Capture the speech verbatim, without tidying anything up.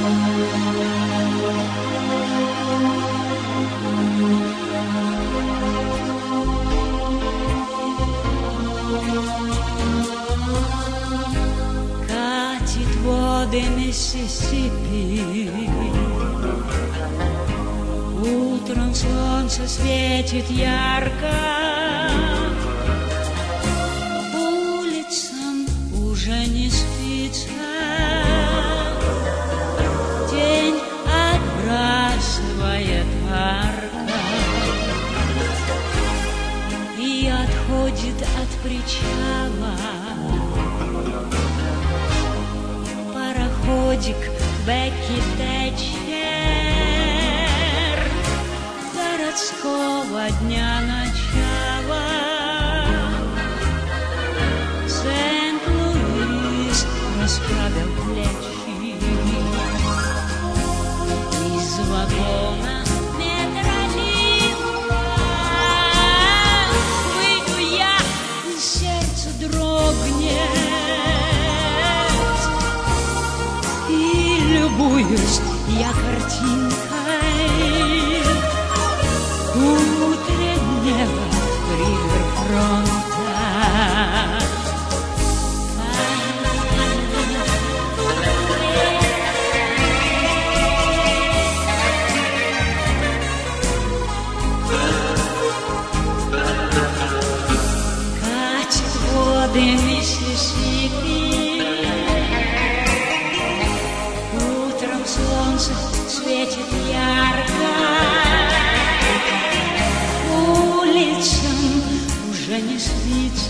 Катит воды Миссисипи, утром солнце светит ярко, улицам уже не спится, день отбрасывает арка и отходит от причала пароходик Бекки Тэтчер городского дня начала. Сент-Луис расправил плечи, из вагона метролинка выйду я, и сердце дрогнет, и любуюсь я картинкой утреннего риверфронта. Катит воды Миссисипи, утром солнце светит ярко, улицам уже не спится,